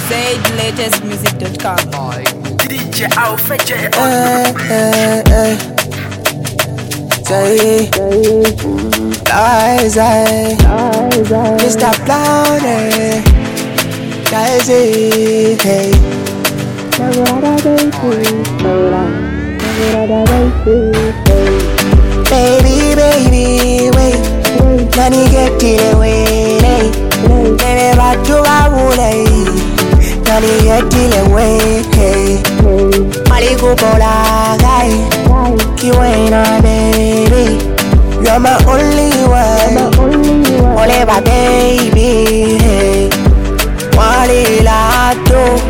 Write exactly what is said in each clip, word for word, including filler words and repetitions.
Said latest music dot com. D J Alpha J. Eh, eh, eh. Say, Liza, Mister Planet, Daisy, hey. Baby, baby, wait. Nani get it away, hey. Nene batu babule, nani get it away, hey. Maliku pola, guy. Kiwena, baby. You're my only one. Oleva, baby, hey. Wali lato,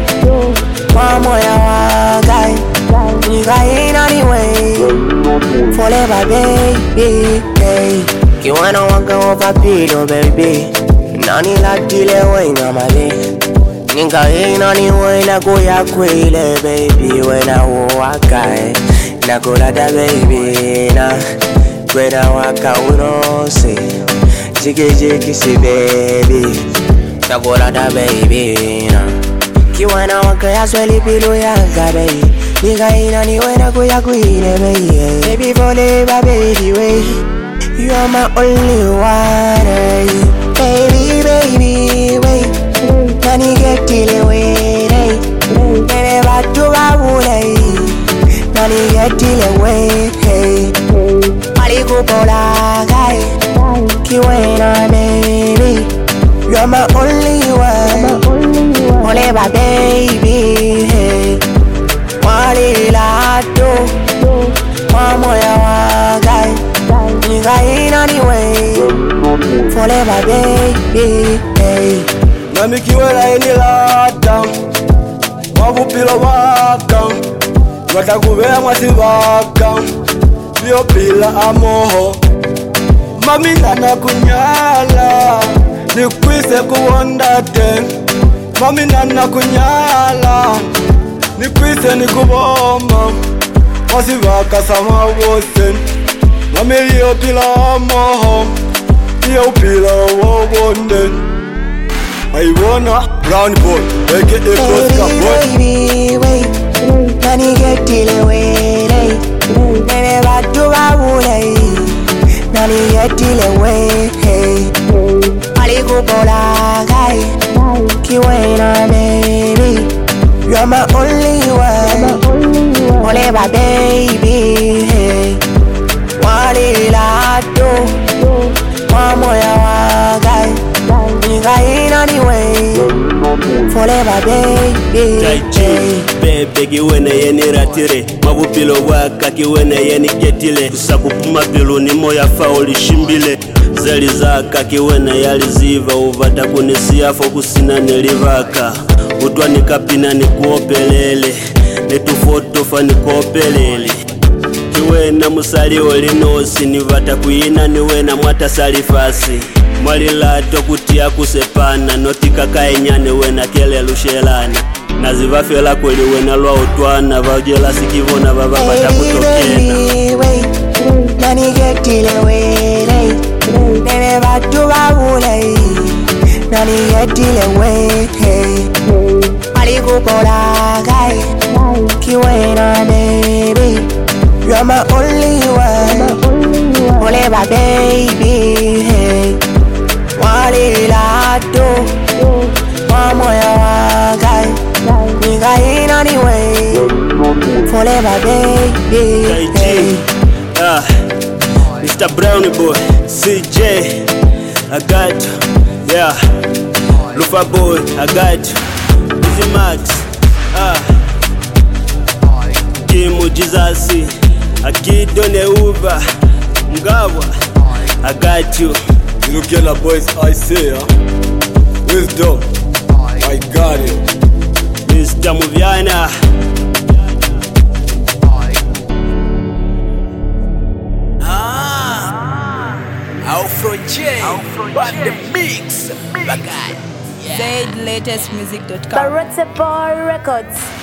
wamoya wa, guy. Nigga ain't anyway. Forever, baby, hey. Kiwana wanga over pillow, baby. Nani la dile wena male. Nigga ain't anyway na go ya kwele, baby. When I walk I na go la da baby na. When I walk I don't say. Jiggy jiggy see baby. Na go la da baby na. Kiwana wanga ya sweli pillow ya baby. Nigga ain't anyway na go ya kwele, baby. Baby forever, baby, wait. You are my only one, eh. Baby, baby, wait. Nani get till away, eh. Nene batu babule, nani get till away, eh. Maliku pola, guy. Kiwena, baby. You are my only one. Oleva, baby, hey. Wali lato, wamoya wa, guy. Nigga ain't anyway. Forever, baby, hey. Nami kiwela ini lata Wabupilo waka Watakubea mwasivaka Vio pila amoho Mami nana kunyala Nikwise kuwondate Mami nana kunyala Nikwise nikuboma Mwasivaka sama wose Mami liyo pila amoho Liyo pila wawonde I wanna brown boy, make it a Bosca boy. Baby, wait, nani get till away, hey. Nene batu babule, nani get till away, hey. Maliku pola, guy. Kiwena, baby. You're my only one. Oleva, baby, hey. Wali lato, wamoya wa, guy. Nigga ain't anyway. Forever, baby, hey. Bebe kiwene yeni ratire Mabupilo waka kiwene yeni getile Kusakupuma pilu ni moya fauli shimbile Zeli zaka kiwene yaliziva Uvata kunisia fokusina nilivaka Utwa nikapina nikuopelele Netufotofa nikuopelele Kiwena musali olinosi Nivata kuyina niwena mwata salifasi Mwalilato kutia kusepana Notika kaenyane wena kele lushelana Nazivafela kweli wena lwa utwana Vajela sikivona vava pata kutokena Baby, wait. Nani get till away, hey. Nene batu babule, nani get till away, hey. Maliku pola, guy. Kiwena, baby. You're my only one. Oleva, baby, hey. Wali lato, wamoya wa, guy. Nigga ain't anyway. Forever, baby, hey. Ah, Mister Brownie boy, C J, I got you, yeah. Lufa boy, I got you. Easy Max, ah. Kimu Jizasi, Akido Neuva, Mgawa, I got you. You look at the boys I say, huh? Wisdom, I got it. Mister Muviana. Ah, Alpha J. But the mix. Bagay. Said latest music dot com. Barotse Bar Records.